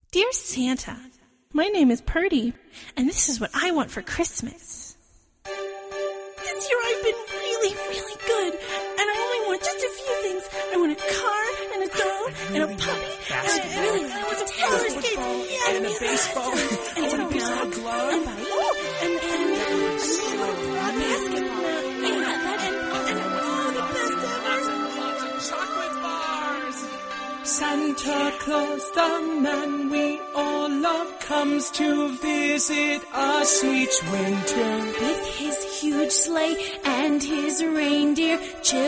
Dear Santa, my name is Purdy, and this is what I want for Christmas. This year I've been really, really good, and I only want just a few things. I want a car, and a doll, and a puppy, and I want some roller skates, and a baseball, and a baseball glove, and chocolate bars. Santa Claus, the man we all love, comes to visit us each winter with his huge sleigh and his reindeer.